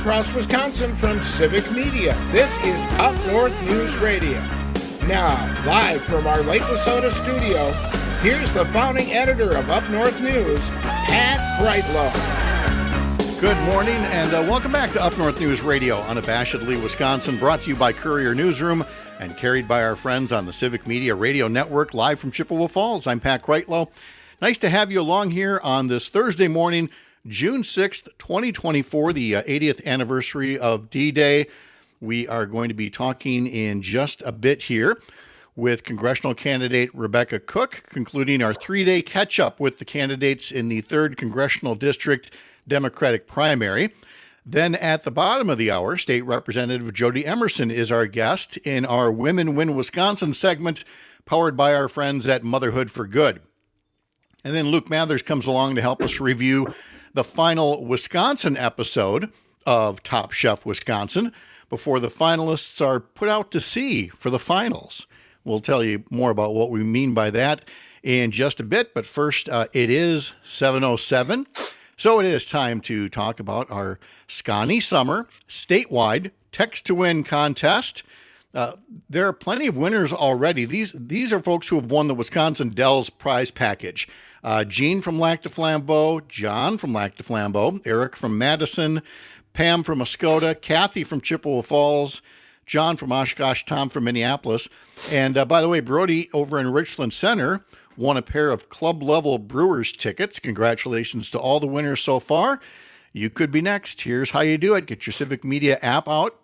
across Wisconsin from Civic Media. This is Up North News Radio. Now, live from our Lake Wissota studio, here's the founding editor of Up North News, Pat Brightlow. Good morning and welcome back to Up North News Radio, unabashedly Wisconsin, brought to you by Courier Newsroom and carried by our friends on the Civic Media Radio Network, live from Chippewa Falls. I'm Pat Brightlow. Nice to have you along here on this Thursday morning, June 6th, 2024, the 80th anniversary of D-Day. We are going to be talking in just a bit here with congressional candidate Rebecca Cook, concluding our three-day catch-up with the candidates in the 3rd Congressional District Democratic primary. Then at the bottom of the hour, State Representative Jody Emerson is our guest in our Women Win Wisconsin segment, powered by our friends at Motherhood for Good. And then Luke Mathers comes along to help us review the final Wisconsin episode of Top Chef Wisconsin before the finalists are put out to sea for the finals. We'll tell you more about what we mean by that in just a bit, but first, it is 7:07. So it is time to talk about our Scotty Summer statewide Text to Win contest. There are plenty of winners already. These are folks who have won the Wisconsin Dells prize package. Jean from Lac du Flambeau, John from Lac du Flambeau, Eric from Madison, Pam from Muskota, Kathy from Chippewa Falls, John from Oshkosh, Tom from Minneapolis. And by the way, Brody over in Richland Center won a pair of club-level Brewers tickets. Congratulations to all the winners so far. You could be next. Here's how you do it. Get your Civic Media app out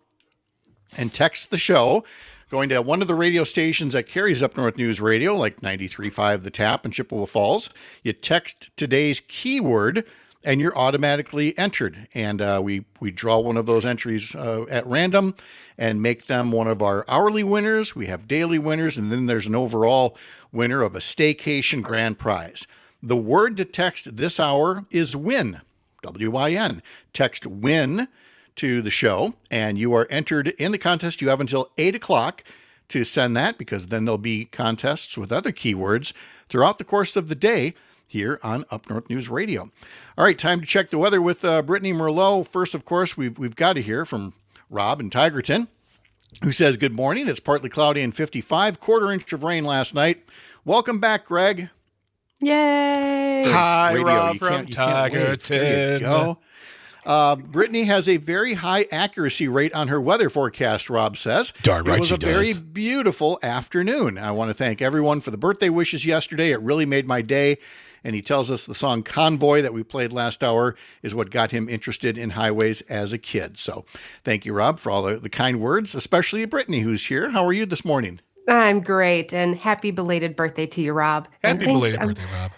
and text the show, going to one of the radio stations that carries Up North News Radio, like 93.5 The Tap in Chippewa Falls. You text today's keyword, and you're automatically entered. And we draw one of those entries at random and make them one of our hourly winners. We have daily winners, and then there's an overall winner of a staycation grand prize. The word to text this hour is WIN, W-I-N. Text WIN to the show, and you are entered in the contest. You have until 8 o'clock to send that, because then there'll be contests with other keywords throughout the course of the day here on Up North News Radio. All right, time to check the weather with Brittany Merlot. First, of course, we've got to hear from Rob in Tigerton, who says, good morning. It's partly cloudy and 55, quarter inch of rain last night. Welcome back, Greg. Yay! Hi, Radio. Rob You from can't wait. There you go. Brittany has a very high accuracy rate on her weather forecast, Rob says. Darn right she does. It was a very beautiful afternoon. I want to thank everyone for the birthday wishes yesterday. It really made my day. And he tells us the song Convoy that we played last hour is what got him interested in highways as a kid. So thank you, Rob, for all the kind words, especially Brittany, who's here. How are you this morning? I'm great, and happy belated birthday to you, Rob. Happy belated birthday, Rob.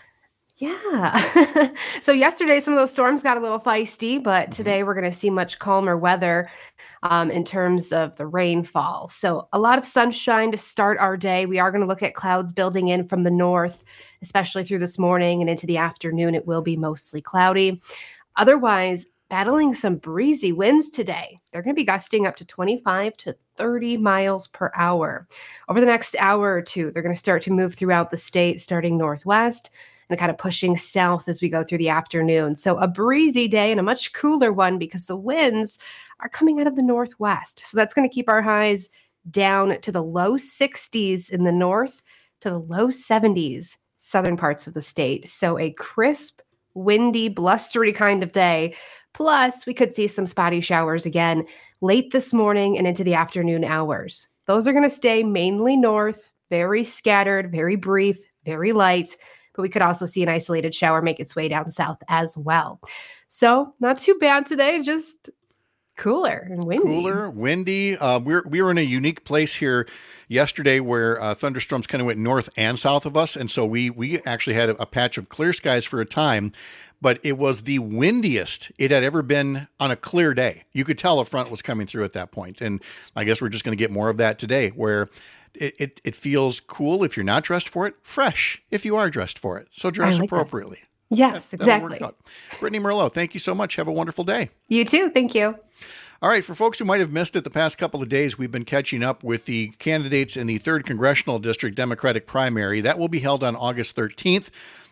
Yeah. So yesterday, some of those storms got a little feisty, but today we're going to see much calmer weather in terms of the rainfall. So a lot of sunshine to start our day. We are going to look at clouds building in from the north, especially through this morning and into the afternoon. It will be mostly cloudy. Otherwise, battling some breezy winds today. They're going to be gusting up to 25 to 30 miles per hour. Over the next hour or two, they're going to start to move throughout the state, starting northwest and kind of pushing south as we go through the afternoon. So a breezy day and a much cooler one because the winds are coming out of the northwest. So that's going to keep our highs down to the low 60s in the north to the low 70s southern parts of the state. So a crisp, windy, blustery kind of day. Plus, we could see some spotty showers again late this morning and into the afternoon hours. Those are going to stay mainly north, very scattered, very brief, very light. But we could also see an isolated shower make its way down south as well. So not too bad today, just cooler and windy. Cooler, windy. We were in a unique place here yesterday where thunderstorms kind of went north and south of us. And so we actually had a patch of clear skies for a time, but it was the windiest it had ever been on a clear day. You could tell a front was coming through at that point. And I guess we're just going to get more of that today, where it feels cool if you're not dressed for it, fresh if you are dressed for it. So dress appropriately. That. Yes, exactly. Brittany Merlot, thank you so much. Have a wonderful day. You too. Thank you. All right, for folks who might have missed it the past couple of days, we've been catching up with the candidates in the 3rd Congressional District Democratic primary. That will be held on August 13th.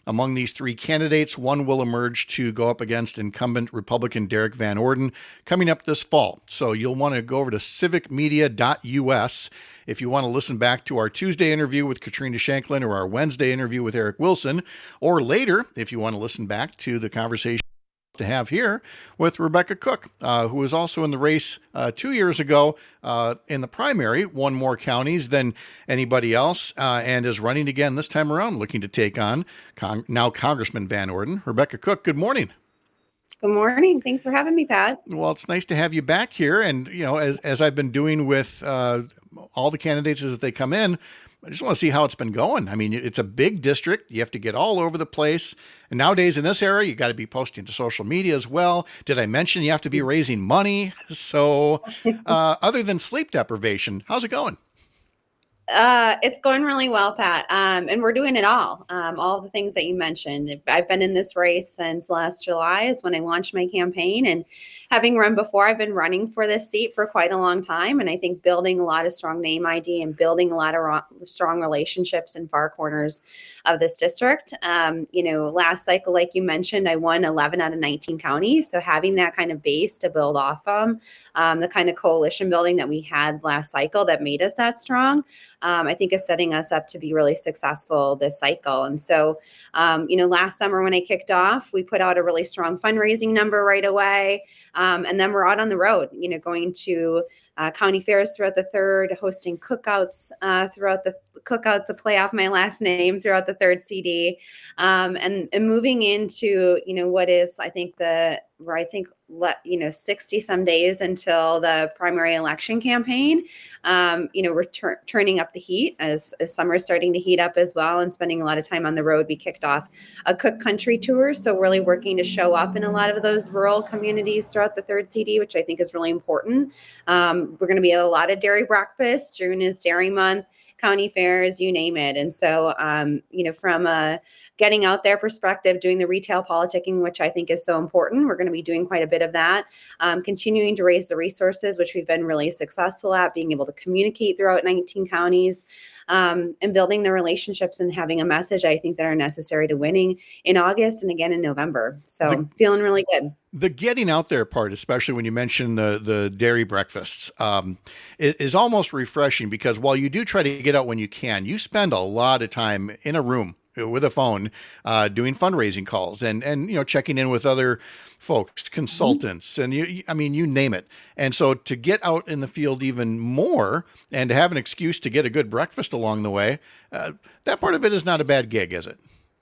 Among these three candidates, one will emerge to go up against incumbent Republican Derek Van Orden coming up this fall. So you'll want to go over to civicmedia.us if you want to listen back to our Tuesday interview with Katrina Shanklin or our Wednesday interview with Eric Wilson, or later if you want to listen back to the conversation to have here with Rebecca Cook, who was also in the race 2 years ago in the primary, won more counties than anybody else, and is running again this time around, looking to take on now Congressman Van Orden. Rebecca Cook, good morning. Good morning. Thanks for having me, Pat. Well, it's nice to have you back here. And, you know, as I've been doing with all the candidates as they come in, I just want to see how it's been going. I mean, it's a big district. You have to get all over the place. And nowadays in this era, you got to be posting to social media as well. Did I mention you have to be raising money? So other than sleep deprivation, how's it going? It's going really well, Pat. And we're doing it all the things that you mentioned. I've been in this race since last July is when I launched my campaign, and having run before, I've been running for this seat for quite a long time. And I think building a lot of strong name ID and building a lot of strong relationships in far corners of this district. Last cycle, like you mentioned, I won 11 out of 19 counties. So having that kind of base to build off from, the kind of coalition building that we had last cycle that made us that strong, I think is setting us up to be really successful this cycle. And so, last summer when I kicked off, we put out a really strong fundraising number right away. And then we're out on the road, going to county fairs throughout the third, hosting cookouts throughout the cookouts, a play off my last name throughout the third CD, and moving into, what is, I think 60 some days until the primary election campaign. We're turning up the heat as summer's starting to heat up as well, and spending a lot of time on the road. We kicked off a cook country tour. So really working to show up in a lot of those rural communities throughout the third CD, which I think is really important. We're going to be at a lot of dairy breakfasts. June is Dairy Month, county fairs, you name it. And so, from a getting out there perspective, doing the retail politicking, which I think is so important, we're going to be doing quite a bit of that. Continuing to raise the resources, which we've been really successful at, being able to communicate throughout 19 counties, and building the relationships and having a message, I think, that are necessary to winning in August and again in November. So feeling really good. The getting out there part, especially when you mention the dairy breakfasts, is almost refreshing, because while you do try to get out when you can, you spend a lot of time in a room with a phone, doing fundraising calls and checking in with other folks, consultants, and you name it. And so to get out in the field even more and to have an excuse to get a good breakfast along the way, that part of it is not a bad gig, is it?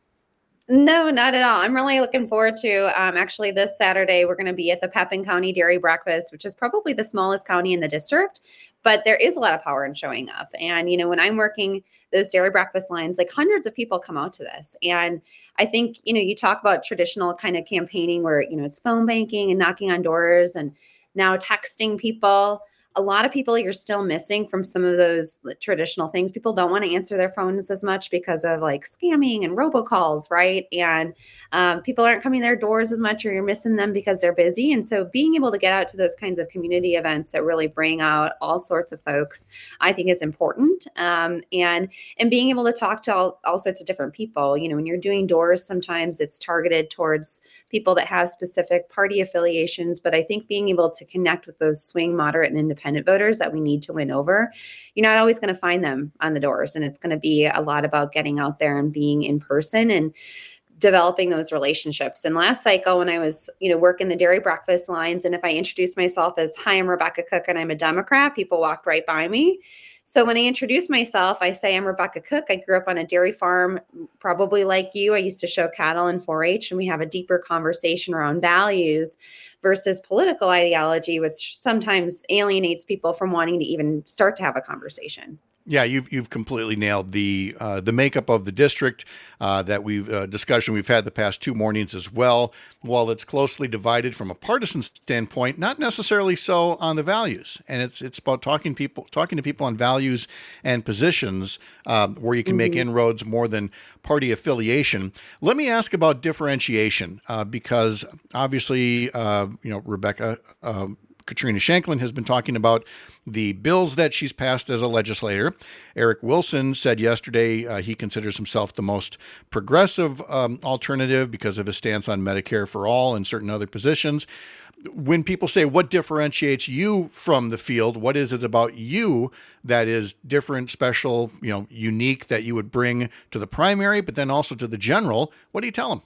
No, not at all. I'm really looking forward to, actually this Saturday, we're going to be at the Pepin County Dairy Breakfast, which is probably the smallest county in the district, but there is a lot of power in showing up. And, when I'm working those dairy breakfast lines, like hundreds of people come out to this. And I think, you talk about traditional kind of campaigning where, it's phone banking and knocking on doors and now texting people. A lot of people you're still missing from some of those traditional things. People don't want to answer their phones as much because of like scamming and robocalls, right? And people aren't coming to their doors as much, or you're missing them because they're busy. And so being able to get out to those kinds of community events that really bring out all sorts of folks, I think is important. And being able to talk to all sorts of different people. When you're doing doors, sometimes it's targeted towards people that have specific party affiliations. But I think being able to connect with those swing, moderate, and independent voters that we need to win over, you're not always going to find them on the doors. And it's going to be a lot about getting out there and being in person and developing those relationships. And last cycle, when I was, working the dairy breakfast lines, and if I introduced myself as, "Hi, I'm Rebecca Cook and I'm a Democrat," people walked right by me. So when I introduce myself, I say I'm Rebecca Cook. I grew up on a dairy farm, probably like you. I used to show cattle in 4-H, and we have a deeper conversation around values versus political ideology, which sometimes alienates people from wanting to even start to have a conversation. Yeah, you've completely nailed the makeup of the district that discussion we've had the past 2 mornings as well. While it's closely divided from a partisan standpoint, not necessarily so on the values. And it's about talking to people on values and positions where you can make inroads more than party affiliation. Let me ask about differentiation because obviously Rebecca Katrina Shanklin has been talking about the bills that she's passed as a legislator. Eric Wilson said yesterday he considers himself the most progressive alternative because of his stance on Medicare for all and certain other positions. When people say what differentiates you from the field, what is it about you that is different, special, unique that you would bring to the primary, but then also to the general? What do you tell them?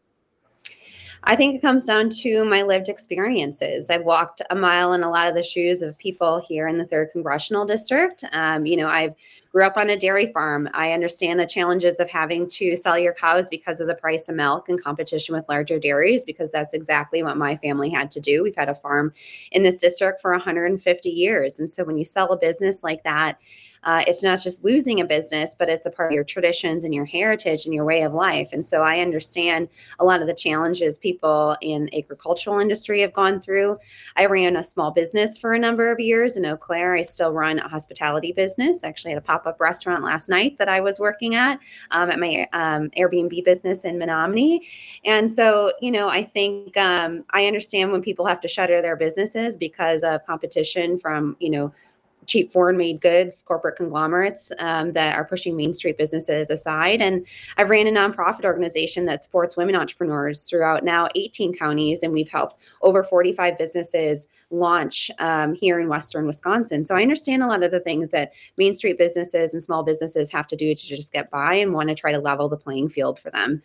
I think it comes down to my lived experiences. I've walked a mile in a lot of the shoes of people here in the 3rd Congressional District. I've grew up on a dairy farm. I understand the challenges of having to sell your cows because of the price of milk and competition with larger dairies, because that's exactly what my family had to do. We've had a farm in this district for 150 years. And so when you sell a business like that, it's not just losing a business, but it's a part of your traditions and your heritage and your way of life. And so I understand a lot of the challenges people in the agricultural industry have gone through. I ran a small business for a number of years in Eau Claire. I still run a hospitality business. I actually had a pop-up restaurant last night that I was working at my Airbnb business in Menominee. And so, I think I understand when people have to shutter their businesses because of competition from, cheap foreign-made goods, corporate conglomerates that are pushing Main Street businesses aside. And I've ran a nonprofit organization that supports women entrepreneurs throughout now 18 counties, and we've helped over 45 businesses launch here in Western Wisconsin. So I understand a lot of the things that Main Street businesses and small businesses have to do to just get by, and want to try to level the playing field for them.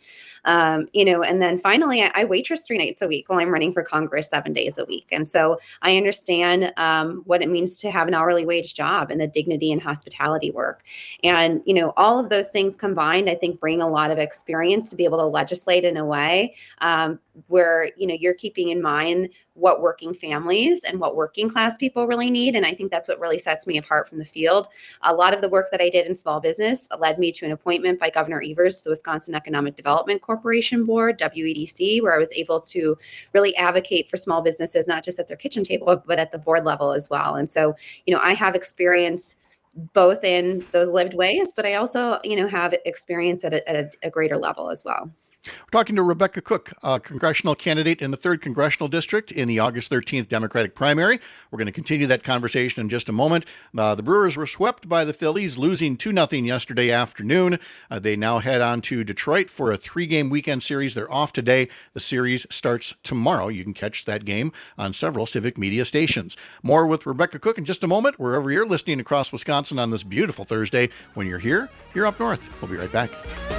And then finally, I waitress 3 nights a week while I'm running for Congress 7 days a week. And so I understand what it means to have an hourly wage job and the dignity and hospitality work. And, all of those things combined, I think, bring a lot of experience to be able to legislate in a way where, you're keeping in mind what working families and what working class people really need. And I think that's what really sets me apart from the field. A lot of the work that I did in small business led me to an appointment by Governor Evers to the Wisconsin Economic Development Corporation Board, WEDC, where I was able to really advocate for small businesses, not just at their kitchen table, but at the board level as well. And so, I have experience both in those lived ways, but I also, have experience at a greater level as well. We're talking to Rebecca Cook, a congressional candidate in the 3rd Congressional District in the August 13th Democratic primary. We're going to continue that conversation in just a moment. The Brewers were swept by the Phillies, losing 2-0 yesterday afternoon. They now head on to Detroit for a 3-game weekend series. They're off today. The series starts tomorrow. You can catch that game on several civic media stations. More with Rebecca Cook in just a moment, wherever you're listening across Wisconsin on this beautiful Thursday. When you're here, you're up north. We'll be right back.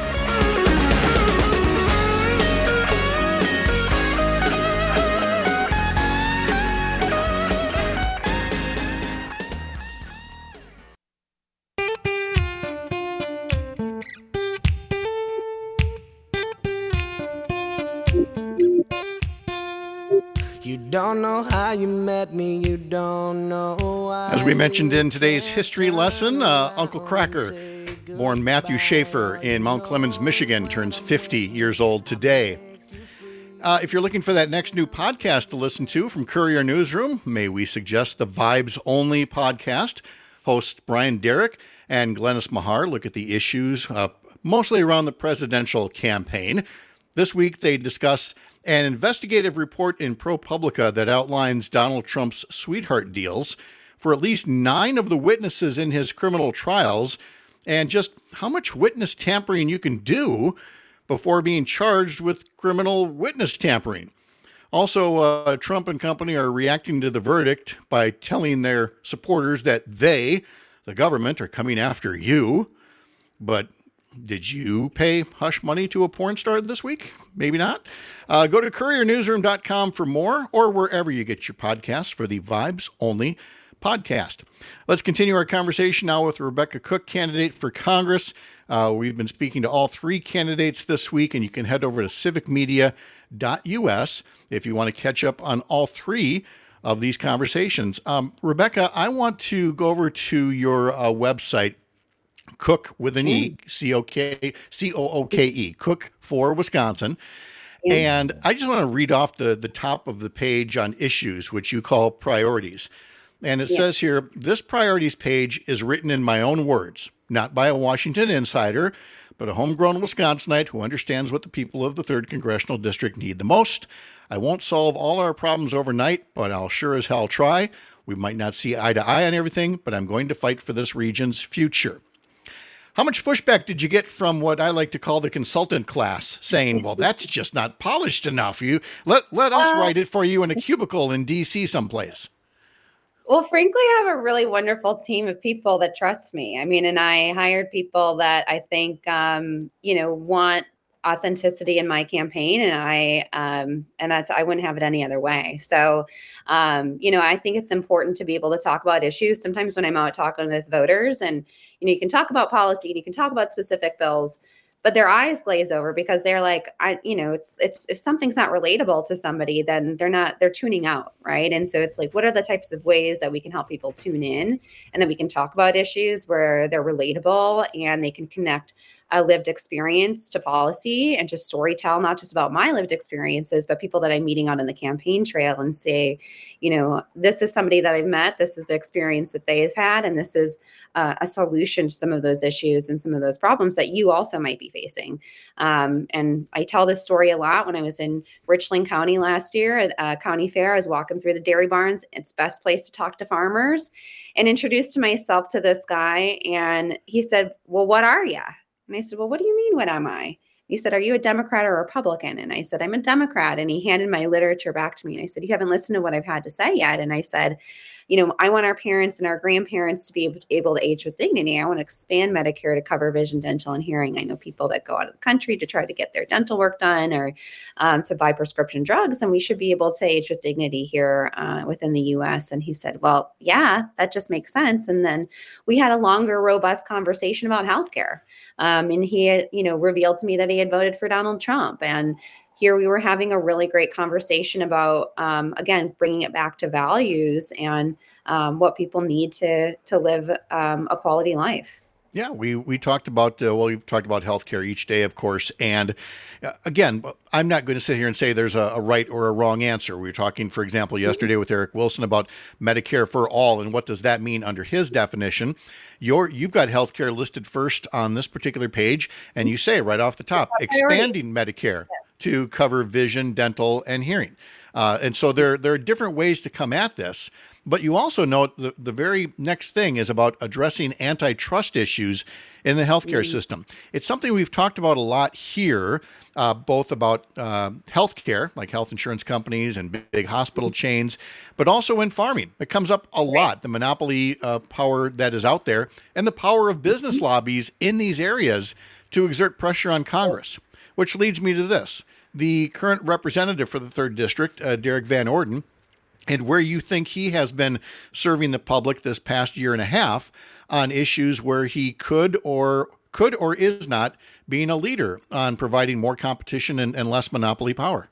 You don't know how you met me, you don't know why. As we mentioned in today's history lesson, Uncle Cracker, born Matthew Schaefer in Mount Clemens, Michigan, turns 50 years old today. If you're looking for that next new podcast to listen to from Courier Newsroom, may we suggest the Vibes Only podcast. Hosts Brian Derrick and Glennis Mahar look at the issues mostly around the presidential campaign. This week, they discuss an investigative report in ProPublica that outlines Donald Trump's sweetheart deals for at least 9 of the witnesses in his criminal trials, and just how much witness tampering you can do before being charged with criminal witness tampering. Also, Trump and company are reacting to the verdict by telling their supporters that they, the government, are coming after you. But did you pay hush money to a porn star this week? Maybe not. Go to couriernewsroom.com for more, or wherever you get your podcasts for the Vibes Only podcast. Let's continue our conversation now with Rebecca Cook, candidate for Congress. We've been speaking to all 3 candidates this week, and you can head over to civicmedia.us if you want to catch up on all 3 of these conversations. Rebecca, I want to go over to your website, Cook with an E, COOKE, Cook for Wisconsin. And I just want to read off the top of the page on issues, which you call priorities. And it says here, this priorities page is written in my own words, not by a Washington insider, but a homegrown Wisconsinite who understands what the people of the 3rd Congressional District need the most. I won't solve all our problems overnight, but I'll sure as hell try. We might not see eye to eye on everything, but I'm going to fight for this region's future. How much pushback did you get from what I like to call the consultant class, saying, well, that's just not polished enough. You let us write it for you in a cubicle in D.C. someplace. Well, frankly, I have a really wonderful team of people that trust me. I mean, and I hired people that I think, want authenticity in my campaign, and I wouldn't have it any other way. So, I think it's important to be able to talk about issues. Sometimes when I'm out talking with voters, and you can talk about policy and you can talk about specific bills, but their eyes glaze over because they're like, it's if something's not relatable to somebody, then they're tuning out, right? And so it's like, what are the types of ways that we can help people tune in, and that we can talk about issues where they're relatable and they can connect a lived experience to policy and just storytell, not just about my lived experiences, but people that I'm meeting out on the campaign trail, and say, this is somebody that I've met, this is the experience that they've had, and this is a solution to some of those issues and some of those problems that you also might be facing. And I tell this story a lot. When I was in Richland County last year at County Fair, I was walking through the dairy barns. It's best place to talk to farmers, and introduced myself to this guy. And he said, well, what are you? And I said, well, what do you mean, what am I? He said, are you a Democrat or a Republican? And I said, I'm a Democrat. And he handed my literature back to me. And I said, you haven't listened to what I've had to say yet. And I said, I want our parents and our grandparents to be able to age with dignity. I want to expand Medicare to cover vision, dental, and hearing. I know people that go out of the country to try to get their dental work done, or to buy prescription drugs. And we should be able to age with dignity here within the U.S. And he said, well, yeah, that just makes sense. And then we had a longer, robust conversation about healthcare. And he had, revealed to me that he had voted for Donald Trump. And here we were having a really great conversation about, again, bringing it back to values and what people need to live a quality life. Yeah, we talked about, we've talked about healthcare each day, of course. And again, I'm not going to sit here and say there's a right or a wrong answer. We were talking, for example, yesterday with Eric Wilson about Medicare for all and what does that mean under his definition. You've got healthcare listed first on this particular page, and you say right off the top, expanding Medicare to cover vision, dental, and hearing. And so there are different ways to come at this. But you also note the very next thing is about addressing antitrust issues in the healthcare system. It's something we've talked about a lot here, both about healthcare, like health insurance companies and big hospital chains, but also in farming. It comes up a lot, the monopoly power that is out there and the power of business lobbies in these areas to exert pressure on Congress, which leads me to this. The current representative for the 3rd District, Derek Van Orden, and where you think he has been serving the public this past year and a half on issues where he could or is not being a leader on providing more competition and less monopoly power.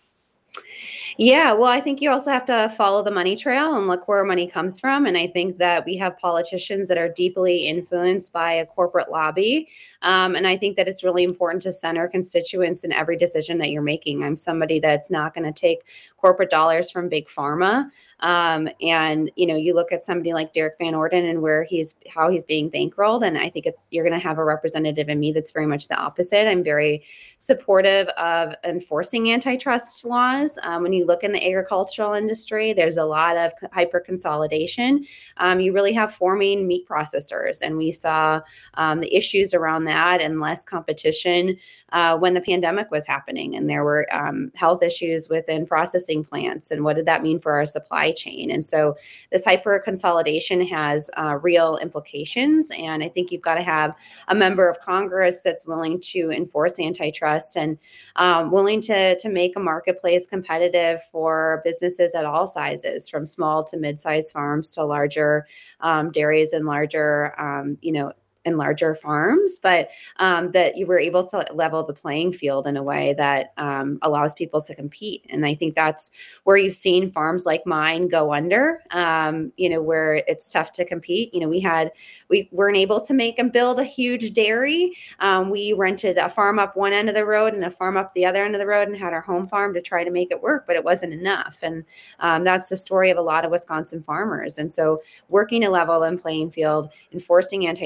Yeah, well, I think you also have to follow the money trail and look where money comes from. And I think that we have politicians that are deeply influenced by a corporate lobby. And I think that it's really important to center constituents in every decision that you're making. I'm somebody that's not going to take corporate dollars from big pharma. And, you look at somebody like Derek Van Orden and how he's being bankrolled. And I think you're going to have a representative in me that's very much the opposite. I'm very supportive of enforcing antitrust laws. When you look in the agricultural industry, there's a lot of hyper consolidation. You really have four main meat processors. And we saw the issues around that and less competition when the pandemic was happening. And there were health issues within processing plants. And what did that mean for our supply chain? And so this hyper consolidation has real implications. And I think you've got to have a member of Congress that's willing to enforce antitrust and willing to make a marketplace competitive for businesses at all sizes, from small to mid-sized farms to larger dairies and larger, and larger farms, but that you were able to level the playing field in a way that allows people to compete. And I think that's where you've seen farms like mine go under, where it's tough to compete. We weren't able to make and build a huge dairy. We rented a farm up one end of the road and a farm up the other end of the road and had our home farm to try to make it work, but it wasn't enough. And that's the story of a lot of Wisconsin farmers. And so working to level the playing field, enforcing antitrust laws,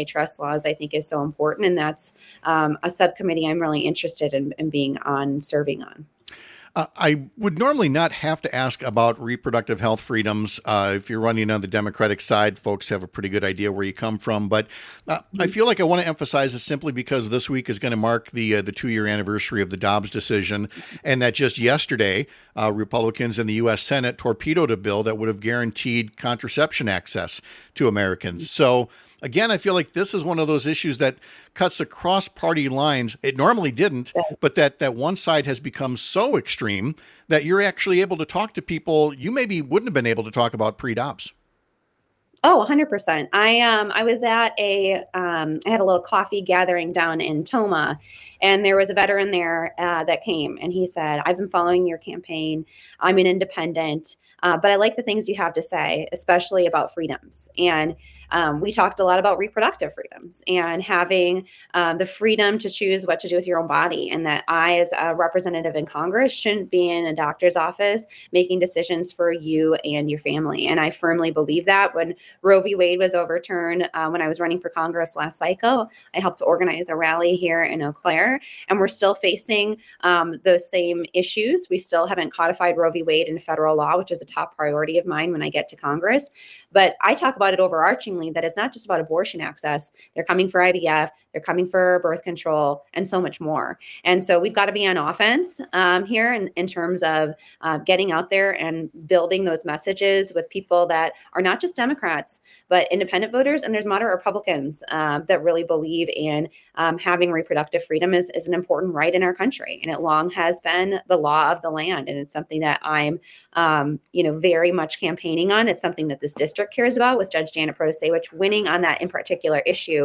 laws, I think is so important. And that's a subcommittee I'm really interested in being on, serving on. I would normally not have to ask about reproductive health freedoms. If you're running on the Democratic side, folks have a pretty good idea where you come from. But I feel like I want to emphasize it simply because this week is going to mark the 2-year anniversary of the Dobbs decision, and that just yesterday, Republicans in the U.S. Senate torpedoed a bill that would have guaranteed contraception access to Americans. So again, I feel like this is one of those issues that cuts across party lines. It normally didn't, yes. But that one side has become so extreme that you're actually able to talk to people you maybe wouldn't have been able to talk about pre-Dobbs. Oh, 100%. I was at I had a little coffee gathering down in Toma, and there was a veteran there that came, and he said, "I've been following your campaign. I'm an independent, but I like the things you have to say, especially about freedoms." And we talked a lot about reproductive freedoms and having the freedom to choose what to do with your own body, and that I, as a representative in Congress, shouldn't be in a doctor's office making decisions for you and your family. And I firmly believe that. When Roe v. Wade was overturned, when I was running for Congress last cycle, I helped to organize a rally here in Eau Claire, and we're still facing those same issues. We still haven't codified Roe v. Wade into federal law, which is a top priority of mine when I get to Congress. But I talk about it overarchingly, that it's not just about abortion access. They're coming for IVF, they're coming for birth control, and so much more. And so we've got to be on offense here in terms of getting out there and building those messages with people that are not just Democrats, but independent voters. And there's moderate Republicans that really believe in having reproductive freedom is an important right in our country. And it long has been the law of the land. And it's something that I'm, very much campaigning on. It's something that this district cares about, with Judge Janet Protasewicz winning on that in particular issue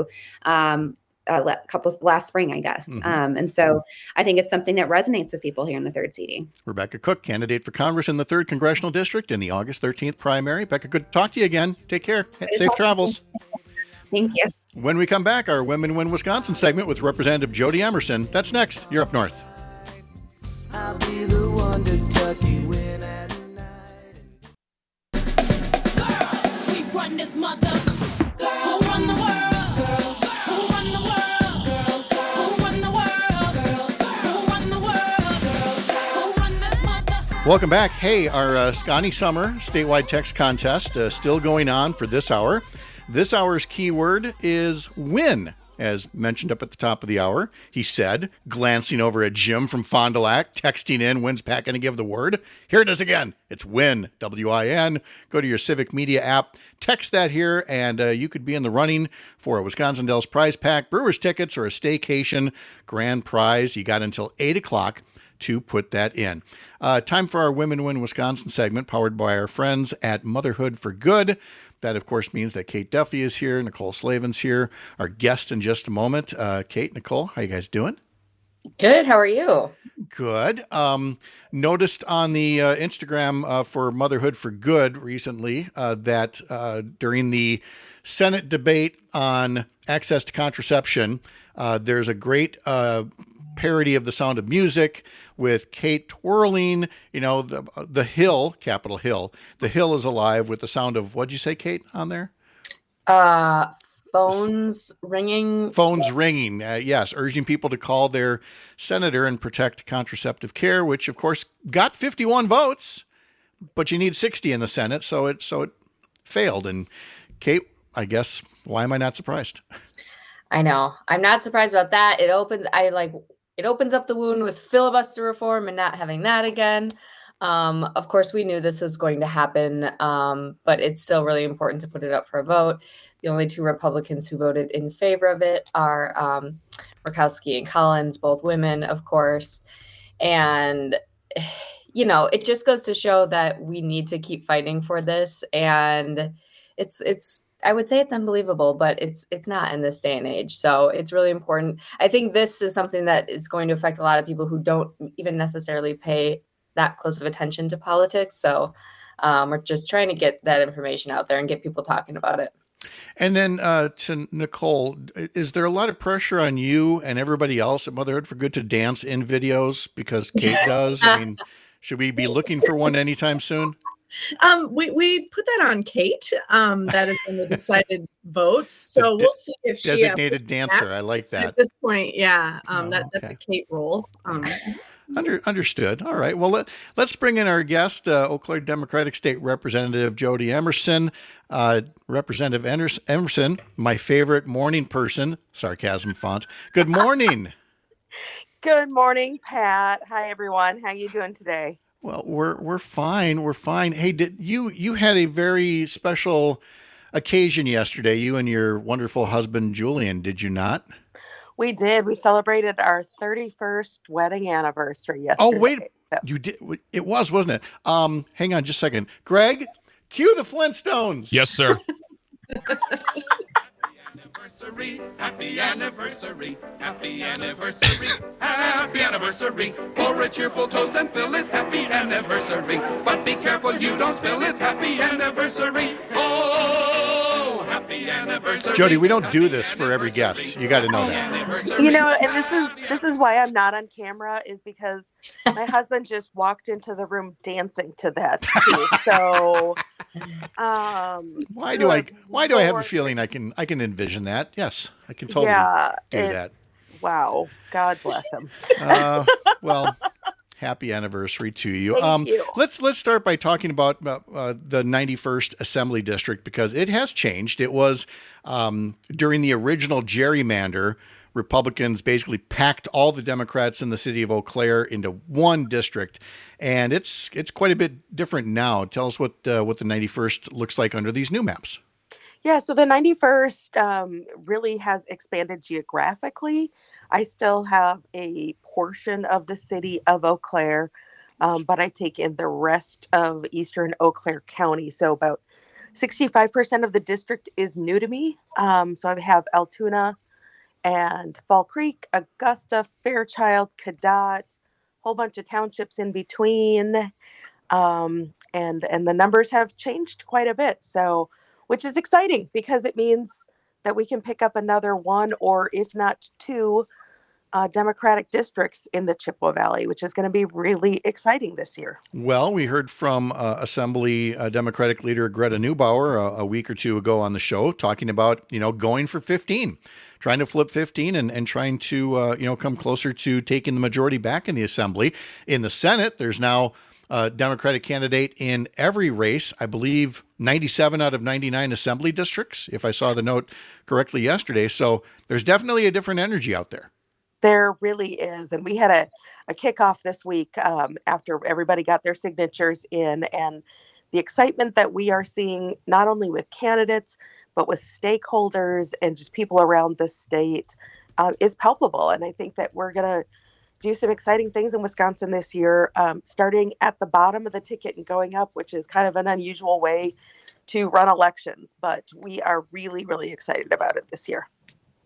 last spring, I guess. Mm-hmm. And so I think it's something that resonates with people here in the 3rd seating. Rebecca Cook, candidate for Congress in the 3rd Congressional District in the August 13th primary. Rebecca, good to talk to you again. Take care. Safe travels. Thank you. When we come back, our Women Win Wisconsin segment with Representative Jody Emerson. That's next. You're Up North. I'll be the one to tuck you in at night. Girls, we run this mother. Girls, who run the world? Girls, who run the world? Girls, who run the world? Girls, who run the world? Girls, who run this mother? Welcome back. Hey, our Scotty Summer statewide text contest still going on for this hour. This hour's keyword is win. As mentioned up at the top of the hour, he said, glancing over at Jim from Fond du Lac, texting in, when's Pat going to give the word? Here it is again. It's WIN, W-I-N. Go to your Civic Media app, text that here, and you could be in the running for a Wisconsin Dells prize pack, Brewers tickets, or a staycation grand prize. You got until 8 o'clock to put that in. Time for our Women Win Wisconsin segment, powered by our friends at Motherhood for Good. That, of course, means that Kate Duffy is here, Nicole Slavin's here, our guest in just a moment. Kate, Nicole, how you guys doing? Good. How are you? Good. Noticed on the Instagram for Motherhood for Good recently that during the Senate debate on access to contraception, there's a great parody of The Sound of Music with Kate twirling, the hill, Capitol Hill. The hill is alive with the sound of, what'd you say, Kate, on there? Phones ringing. Phones ringing, yes, urging people to call their senator and protect contraceptive care, which, of course, got 51 votes, but you need 60 in the Senate, so it failed. And Kate, I guess, why am I not surprised? I know. I'm not surprised about that. It opens up the wound with filibuster reform and not having that again. Of course, we knew this was going to happen, but it's still really important to put it up for a vote. The only 2 Republicans who voted in favor of it are Murkowski and Collins, both women, of course. And, it just goes to show that we need to keep fighting for this. And I would say it's unbelievable, but it's not in this day and age. So it's really important. I think this is something that is going to affect a lot of people who don't even necessarily pay that close of attention to politics. So we're just trying to get that information out there and get people talking about it. And then to Nicole, is there a lot of pressure on you and everybody else at Motherhood for Good to dance in videos because Kate does? I mean, should we be looking for one anytime soon? We put that on Kate. That has been the decided vote. So we'll see if she Designated dancer. I like that. at this point. Yeah. That's a Okay. Kate role. Understood. All right. Well, let's bring in our guest, Eau Claire Democratic State Representative Jody Emerson. Representative Emerson, my favorite morning person, sarcasm font. Good morning. Good morning, Pat. Hi, everyone. How you doing today? Well, we're fine. We're fine. Hey, did you had a very special occasion yesterday? You and your wonderful husband Julian, did you not? We did. We celebrated our 31st wedding anniversary yesterday. Oh, wait. So- You did. It was, wasn't it? Hang on just a second. Greg, cue the Flintstones. Yes, sir. Happy anniversary, happy anniversary, happy anniversary. Pour a cheerful toast and fill it, happy anniversary. But be careful you don't spill it, happy anniversary. Oh, happy anniversary. Jody, we don't do this for every guest. You got to know that. You know, and this is why I'm not on camera, is because my husband just walked into the room dancing to that too. So Why do I have a feeling I can envision that? Yes, I can totally do that. Wow. God bless him. Well, happy anniversary to you. Thank you. Let's start by talking about the 91st Assembly District, because it has changed. It was during the original gerrymander, Republicans basically packed all the Democrats in the city of Eau Claire into one district, and it's quite a bit different now. Tell us what the 91st looks like under these new maps. Yeah, so the 91st really has expanded geographically. I still have a portion of the city of Eau Claire, but I take in the rest of eastern Eau Claire County. So about 65% of the district is new to me. So I have Altoona and Fall Creek, Augusta, Fairchild, Cadott, whole bunch of townships in between. And the numbers have changed quite a bit. So, which is exciting because it means that we can pick up another one, or if not two, Democratic districts in the Chippewa Valley, which is going to be really exciting this year. Well, we heard from Assembly Democratic leader Greta Neubauer a week or two ago on the show, talking about, going for 15, trying to flip 15 and trying to, come closer to taking the majority back in the Assembly. In the Senate, there's now a Democratic candidate in every race. I believe 97 out of 99 Assembly districts, if I saw the note correctly yesterday. So there's definitely a different energy out there. There really is. And we had a kickoff this week after everybody got their signatures in, and the excitement that we are seeing not only with candidates, but with stakeholders and just people around the state is palpable. And I think that we're going to do some exciting things in Wisconsin this year, starting at the bottom of the ticket and going up, which is kind of an unusual way to run elections. But we are really, really excited about it this year.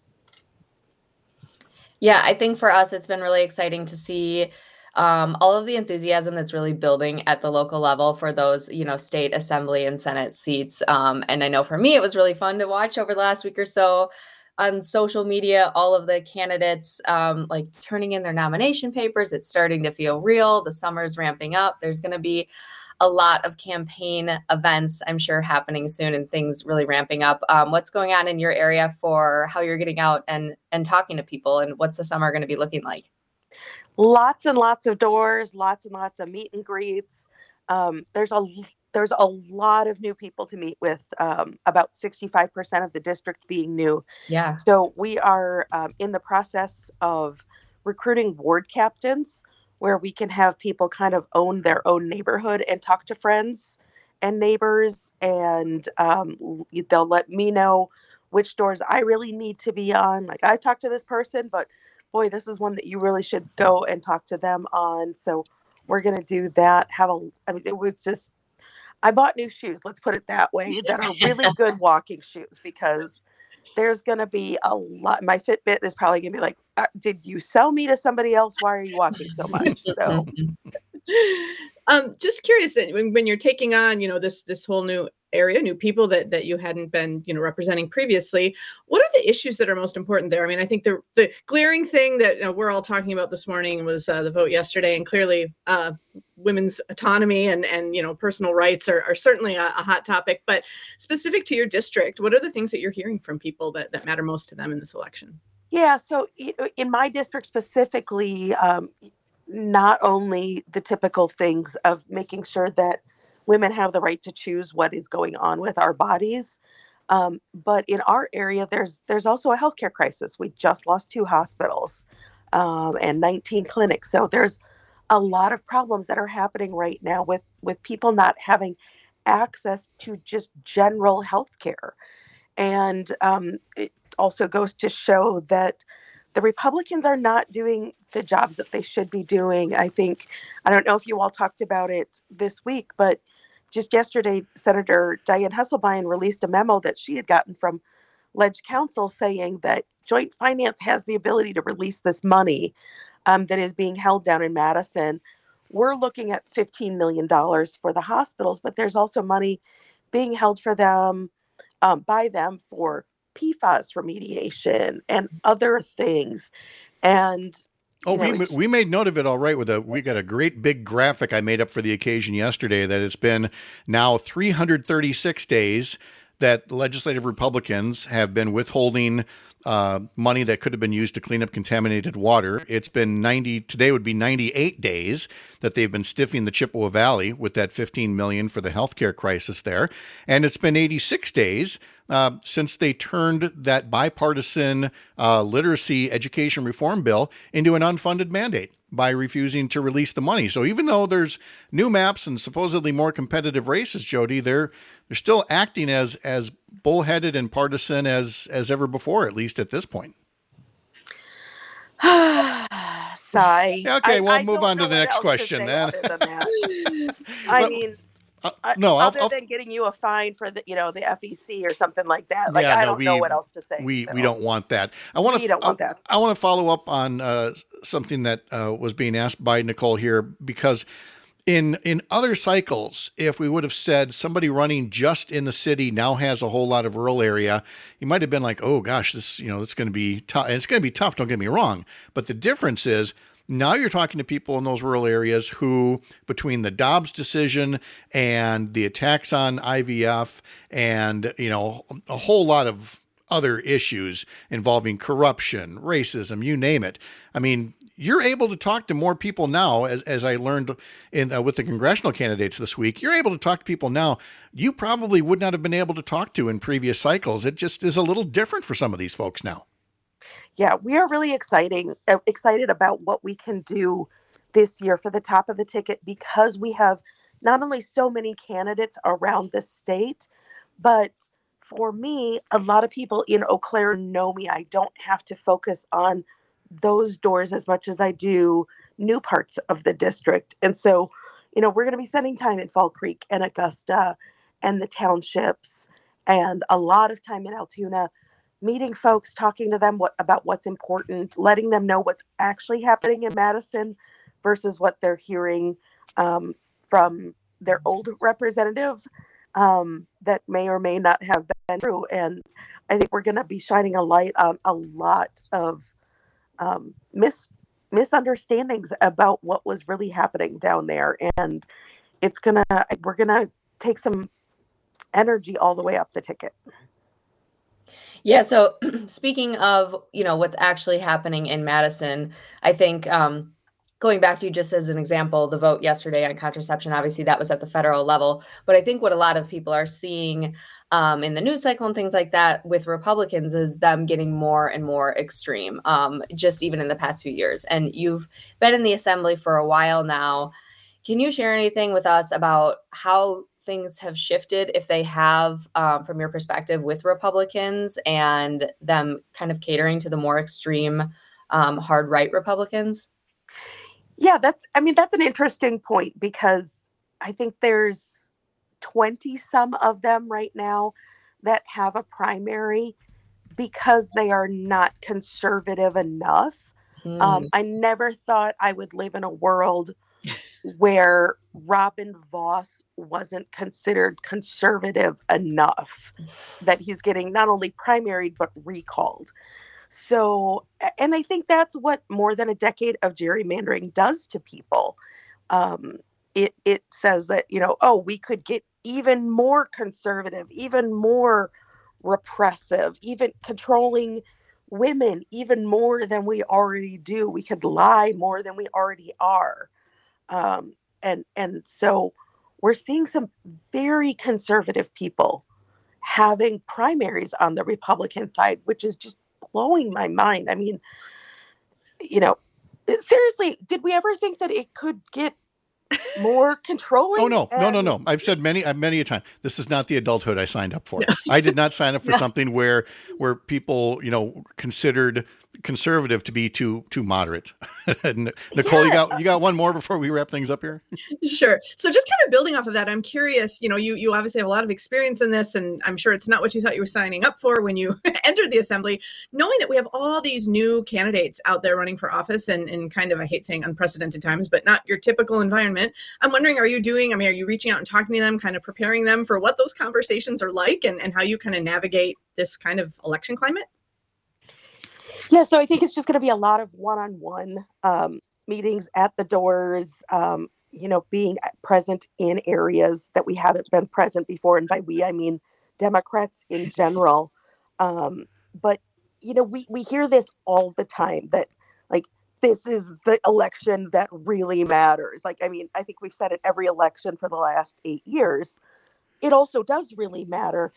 Yeah, I think for us, it's been really exciting to see all of the enthusiasm that's really building at the local level for those, state assembly and Senate seats. And I know for me, it was really fun to watch over the last week or so on social media, all of the candidates turning in their nomination papers. It's starting to feel real. The summer's ramping up. There's going to be a lot of campaign events, I'm sure, happening soon and things really ramping up. What's going on in your area for how you're getting out and talking to people, and what's the summer going to be looking like? Lots and lots of doors, lots and lots of meet and greets. There's a lot of new people to meet with, about 65% of the district being new. Yeah. So we are in the process of recruiting ward captains, where we can have people kind of own their own neighborhood and talk to friends and neighbors. And they'll let me know which doors I really need to be on. Like, I talked to this person, but boy, this is one that you really should go and talk to them on. So we're going to do that. It was just, I bought new shoes, let's put it that way, that are really good walking shoes, because there's going to be a lot. My Fitbit is probably going to be like, did you sell me to somebody else? Why are you walking so much? So just curious, when you're taking on, this whole new area, new people that you hadn't been, representing previously, what are the issues that are most important there? I mean, I think the glaring thing that we're all talking about this morning was the vote yesterday, and clearly women's autonomy and personal rights are certainly a hot topic. But specific to your district, what are the things that you're hearing from people that matter most to them in this election? Yeah, so in my district specifically, not only the typical things of making sure that women have the right to choose what is going on with our bodies, but in our area, there's also a healthcare crisis. We just lost 2 hospitals and 19 clinics, so there's a lot of problems that are happening right now with people not having access to just general healthcare. And it also goes to show that the Republicans are not doing the jobs that they should be doing. I don't know if you all talked about it this week, but just yesterday, Senator Dianne Hesselbein released a memo that she had gotten from Ledge Council saying that Joint Finance has the ability to release this money that is being held down in Madison. We're looking at $15 million for the hospitals, but there's also money being held for them by them for PFAS remediation and other things. And we made note of it all right. We got a great big graphic I made up for the occasion yesterday that it's been now 336 days that legislative Republicans have been withholding money that could have been used to clean up contaminated water. It's been today would be 98 days that they've been stiffing the Chippewa Valley with that $15 million for the healthcare crisis there. And it's been 86 days since they turned that bipartisan literacy education reform bill into an unfunded mandate by refusing to release the money. So even though there's new maps and supposedly more competitive races, Jody, they're still acting as bullheaded and partisan as ever before, at least at this point. Sigh. Okay, we'll move on to the next question then. Other than getting you a fine for the FEC or something like that. Like, I don't know what else to say. We don't want that. I want to follow up on something that was being asked by Nicole here, because in other cycles, if we would have said somebody running just in the city now has a whole lot of rural area, you might have been like, oh gosh, this, it's going to be tough. And it's going to be tough, don't get me wrong. But the difference is now you're talking to people in those rural areas who, between the Dobbs decision and the attacks on IVF and, a whole lot of other issues involving corruption, racism, you name it. I mean, you're able to talk to more people now, as I learned with the congressional candidates this week. You're able to talk to people now you probably would not have been able to talk to in previous cycles. It just is a little different for some of these folks now. Yeah, we are really excited about what we can do this year for the top of the ticket, because we have not only so many candidates around the state, but for me, a lot of people in Eau Claire know me. I don't have to focus on those doors as much as I do new parts of the district. And so, we're going to be spending time in Fall Creek and Augusta and the townships, and a lot of time in Altoona, meeting folks, talking to them about what's important, letting them know what's actually happening in Madison versus what they're hearing from their old representative that may or may not have been true. And I think we're going to be shining a light on a lot of misunderstandings about what was really happening down there. And we're going to take some energy all the way up the ticket. Yeah. So speaking of, what's actually happening in Madison, I think going back to just as an example, the vote yesterday on contraception, obviously that was at the federal level. But I think what a lot of people are seeing in the news cycle and things like that with Republicans is them getting more and more extreme, just even in the past few years. And you've been in the assembly for a while now. Can you share anything with us about how things have shifted, if they have, from your perspective with Republicans and them kind of catering to the more extreme hard right Republicans? Yeah, that's an interesting point, because I think there's 20 some of them right now that have a primary because they are not conservative enough. I never thought I would live in a world where Robin Voss wasn't considered conservative enough, that he's getting not only primaried but recalled. So, and I think that's what more than a decade of gerrymandering does to people. It says that, oh, we could get even more conservative, even more repressive, even controlling women even more than we already do. We could lie more than we already are. And so we're seeing some very conservative people having primaries on the Republican side, which is just blowing my mind. I mean, seriously, did we ever think that it could get more controlling? Oh, no. I've said many a time, this is not the adulthood I signed up for. I did not sign up for something where people, considered conservative to be too moderate. Nicole, you got one more before we wrap things up here? Sure. So just kind of building off of that, I'm curious, you obviously have a lot of experience in this, and I'm sure it's not what you thought you were signing up for when you entered the assembly, knowing that we have all these new candidates out there running for office in kind of, I hate saying unprecedented times, but not your typical environment. I'm wondering, are you reaching out and talking to them, kind of preparing them for what those conversations are like and how you kind of navigate this kind of election climate? Yeah, so I think it's just going to be a lot of one-on-one meetings at the doors, being present in areas that we haven't been present before. And by we, I mean Democrats in general. But, we hear this all the time that, like, this is the election that really matters. Like, I mean, I think we've said it every election for the last 8 years. It also does really matter.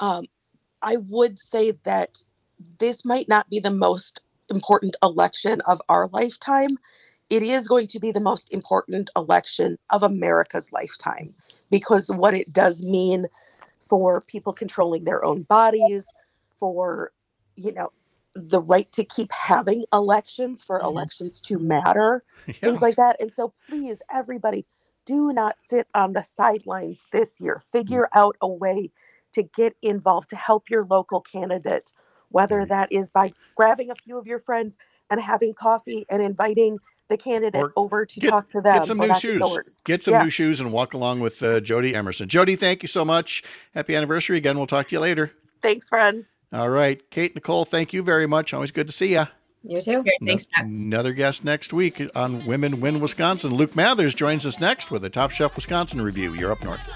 I would say that this might not be the most important election of our lifetime. It is going to be the most important election of America's lifetime, because what it does mean for people controlling their own bodies, for, the right to keep having elections, for elections to matter, things like that. And so please, everybody, do not sit on the sidelines this year. Figure out a way to get involved, to help your local candidate, whether that is by grabbing a few of your friends and having coffee and inviting the candidate over to talk to them. Get some new shoes. Get some new shoes and walk along with Jody Emerson. Jody, thank you so much. Happy anniversary again. We'll talk to you later. Thanks, friends. All right. Kate, Nicole, thank you very much. Always good to see you. You too. Okay, thanks, Pat. Another guest next week on Women Win Wisconsin. Luke Mathers joins us next with a Top Chef Wisconsin review. You're up north.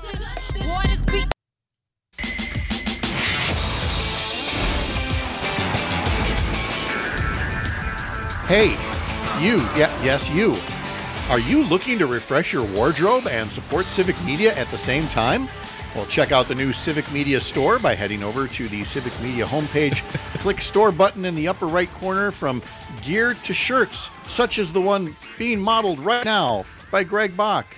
Hey, you. Yes, you. Are you looking to refresh your wardrobe and support Civic Media at the same time? Well, check out the new Civic Media store by heading over to the Civic Media homepage. Click store button in the upper right corner. From gear to shirts, such as the one being modeled right now by Greg Bach.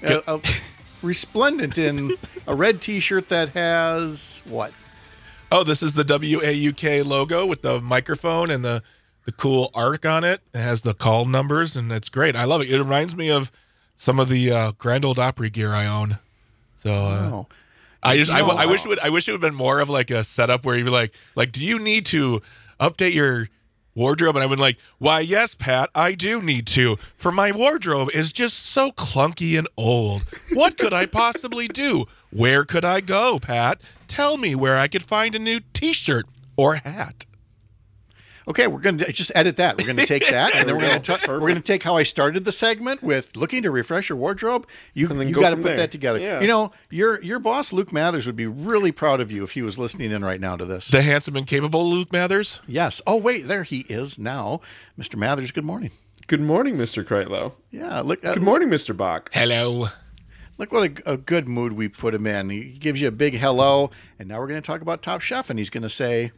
Resplendent in a red t-shirt that has what? Oh, this is the WAUK logo with the microphone and the cool arc on it. It has the call numbers, and it's great. I love it. It reminds me of some of the Grand Ole Opry gear I own. So I wish it would have been more of like a setup where you're like, do you need to update your wardrobe? And I would like, why, yes, Pat, I do need to. For my wardrobe is just so clunky and old. What could I possibly do? Where could I go, Pat? Tell me where I could find a new t-shirt or hat. Okay, we're going to just edit that. We're going to take that, and then we're going to take how I started the segment with looking to refresh your wardrobe. You got to put that together. Yeah. Your boss, Luke Mathers, would be really proud of you if he was listening in right now to this. The handsome and capable Luke Mathers? Yes. Oh, wait, there he is now. Mr. Mathers, good morning. Good morning, Mr. Kreitlow. Yeah. Look. Good morning, Mr. Bach. Hello. Look what a good mood we put him in. He gives you a big hello, and now we're going to talk about Top Chef, and he's going to say...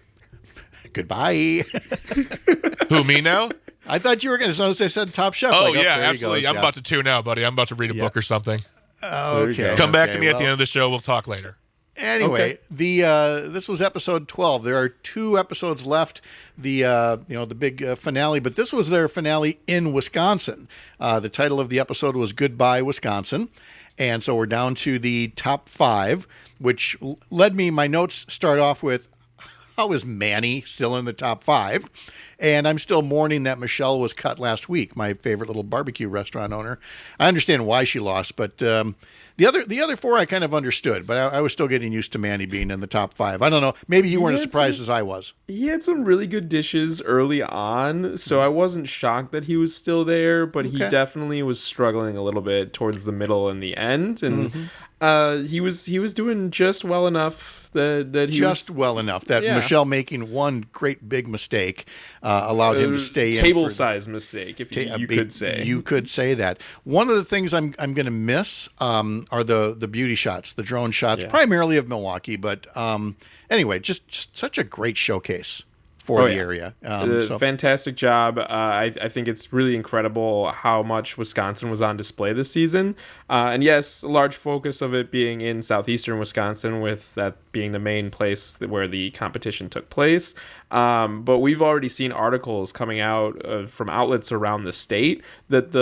goodbye. Who, me now? I thought you were going to say Top Chef. Oh, yeah, absolutely. I'm about to tune out, buddy. I'm about to read a book or something. Okay. Come back to me at the end of the show. We'll talk later. Anyway, this was episode 12. There are 2 episodes left. The big finale, but this was their finale in Wisconsin. The title of the episode was Goodbye, Wisconsin. And so we're down to the top 5, which led me, my notes start off with, how is Manny still in the top 5? And I'm still mourning that Michelle was cut last week, my favorite little barbecue restaurant owner. I understand why she lost, but the other 4 I kind of understood, but I was still getting used to Manny being in the top 5. I don't know. Maybe you weren't as surprised as I was. He had some really good dishes early on, so I wasn't shocked that he was still there, but he definitely was struggling a little bit towards the middle and the end, and he was doing just well enough that he just was, well enough that Michelle making one great big mistake allowed him to stay in. Table size mistake, if you could say. You could say that. One of the things I'm going to miss are the beauty shots, the drone shots, primarily of Milwaukee. But anyway, just such a great showcase for the area. Fantastic job. I think it's really incredible how much Wisconsin was on display this season. And yes, a large focus of it being in southeastern Wisconsin, with that being the main place where the competition took place. But we've already seen articles coming out from outlets around the state that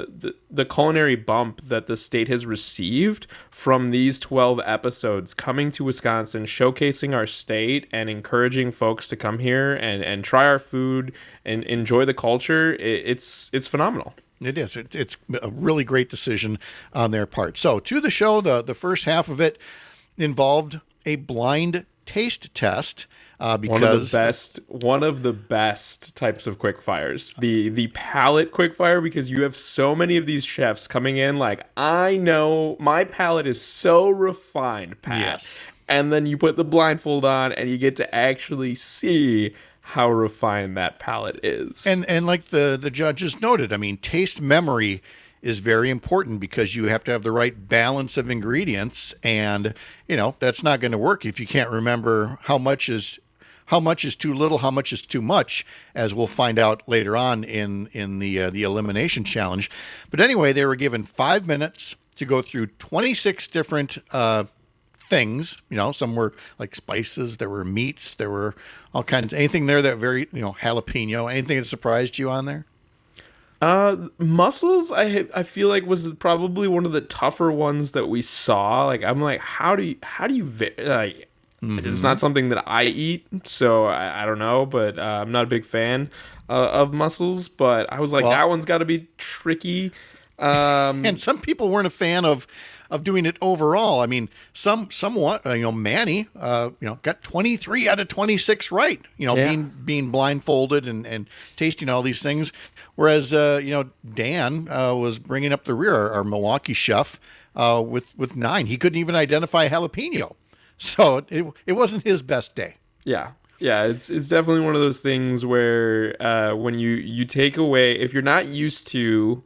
the culinary bump that the state has received from these 12 episodes coming to Wisconsin, showcasing our state and encouraging folks to come here and try our food and enjoy the culture. It's phenomenal. It is. It's a really great decision on their part. So to the show, the first half of it involved a blind taste test. Because one of the best types of quick fires, the palate quick fire, because you have so many of these chefs coming in like, I know my palate is so refined, Pat. Yes. And then you put the blindfold on and you get to actually see how refined that palate is. And like the judges noted, I mean, taste memory is very important because you have to have the right balance of ingredients, and that's not going to work if you can't remember how much is too little, how much is too much, as we'll find out later on in the elimination challenge. But anyway, they were given 5 minutes to go through 26 different things. Some were like spices, there were meats, there were all kinds. Anything there that very jalapeno? Anything that surprised you on there? Mussels, I feel like was probably one of the tougher ones that we saw. Like, I'm like, how do you like? It's not something that I eat, so I don't know, but I'm not a big fan of mussels. But I was like, that one's got to be tricky. And some people weren't a fan of doing it overall. I mean, somewhat. Manny, got 23 out of 26 right. Being blindfolded and tasting all these things, whereas Dan was bringing up the rear. Our Milwaukee chef with 9. He couldn't even identify jalapeno. So it wasn't his best day. Yeah, it's definitely one of those things where when you take away, if you're not used to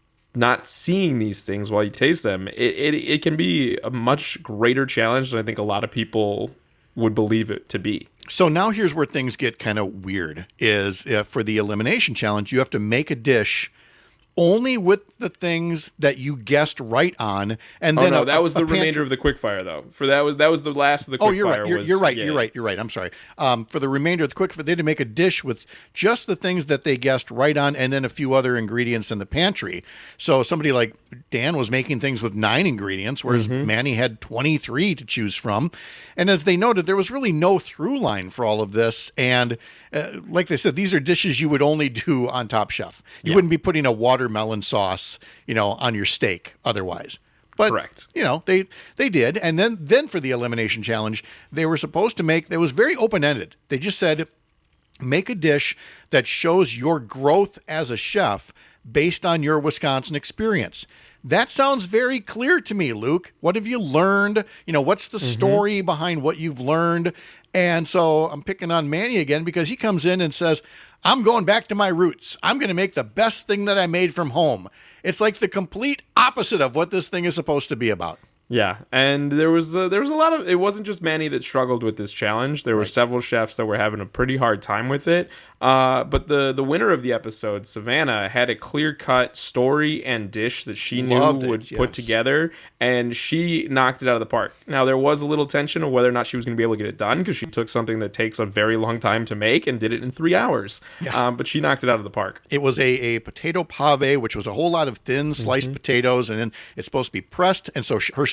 not seeing these things while you taste them, it can be a much greater challenge than I think a lot of people would believe it to be. So now here's where things get kind of weird, is for the elimination challenge, you have to make a dish only with the things that you guessed right on, and then that was the remainder of the quickfire though. For that was the last of the quickfire. Oh, you're right. You're right. I'm sorry. For the remainder of the quickfire, they had to make a dish with just the things that they guessed right on, and then a few other ingredients in the pantry. So somebody like Dan was making things with 9 ingredients, whereas Manny had 23 to choose from. And as they noted, there was really no through line for all of this. And like they said, these are dishes you would only do on Top Chef. You wouldn't be putting a watermelon sauce, on your steak otherwise. But, correct. They did. And then for the elimination challenge, they were supposed to make, it was very open-ended. They just said, make a dish that shows your growth as a chef based on your Wisconsin experience. That sounds very clear to me, Luke. What have you learned? What's the story behind what you've learned? And so I'm picking on Manny again because he comes in and says, I'm going back to my roots. I'm going to make the best thing that I made from home. It's like the complete opposite of what this thing is supposed to be about. Yeah, and there was a lot of, it wasn't just Manny that struggled with this challenge. There were several chefs that were having a pretty hard time with it. But the winner of the episode, Savannah, had a clear-cut story and dish that she knew would put together, and she knocked it out of the park. Now, there was a little tension of whether or not she was going to be able to get it done, because she took something that takes a very long time to make and did it in 3 hours. Yeah. But she knocked it out of the park. It was a potato pave, which was a whole lot of thin sliced potatoes, and then it's supposed to be pressed. And so her story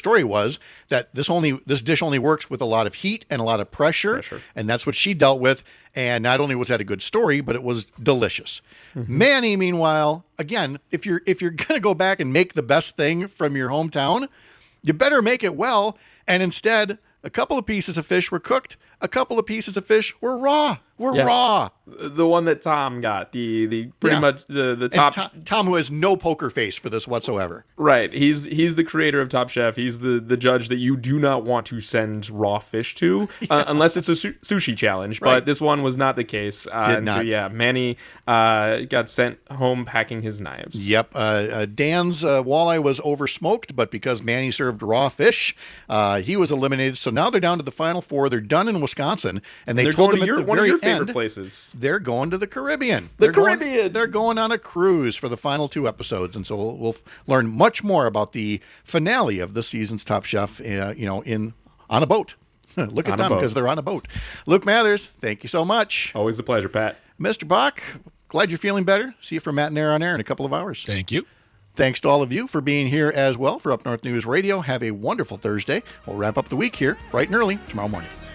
story was that this dish only works with a lot of heat and a lot of pressure. And that's what she dealt with. And not only was that a good story, but it was delicious. Manny, meanwhile, again, if you're gonna go back and make the best thing from your hometown, you better make it well. And instead, a couple of pieces of fish were cooked. A couple of pieces of fish were raw. Raw. The one that Tom got, the pretty much the top. Tom, who has no poker face for this whatsoever. Right. He's the creator of Top Chef. He's the judge that you do not want to send raw fish to unless it's a sushi challenge. Right. But this one was not the case. So Manny got sent home packing his knives. Yep. Dan's walleye was oversmoked, but because Manny served raw fish, he was eliminated. So now they're down to the final four. They're done in Wisconsin, and they're told them at the very end places. They're going to the Caribbean. They're going on a cruise for the final 2 episodes, and so we'll learn much more about the finale of this season's Top Chef. On a boat. Look at them because they're on a boat. Luke Mathers, thank you so much. Always a pleasure, Pat. Mr. Bach, glad you're feeling better. See you for Matt and Air on Air in a couple of hours. Thank you. Thanks to all of you for being here as well for Up North News Radio. Have a wonderful Thursday. We'll wrap up the week here bright and early tomorrow morning.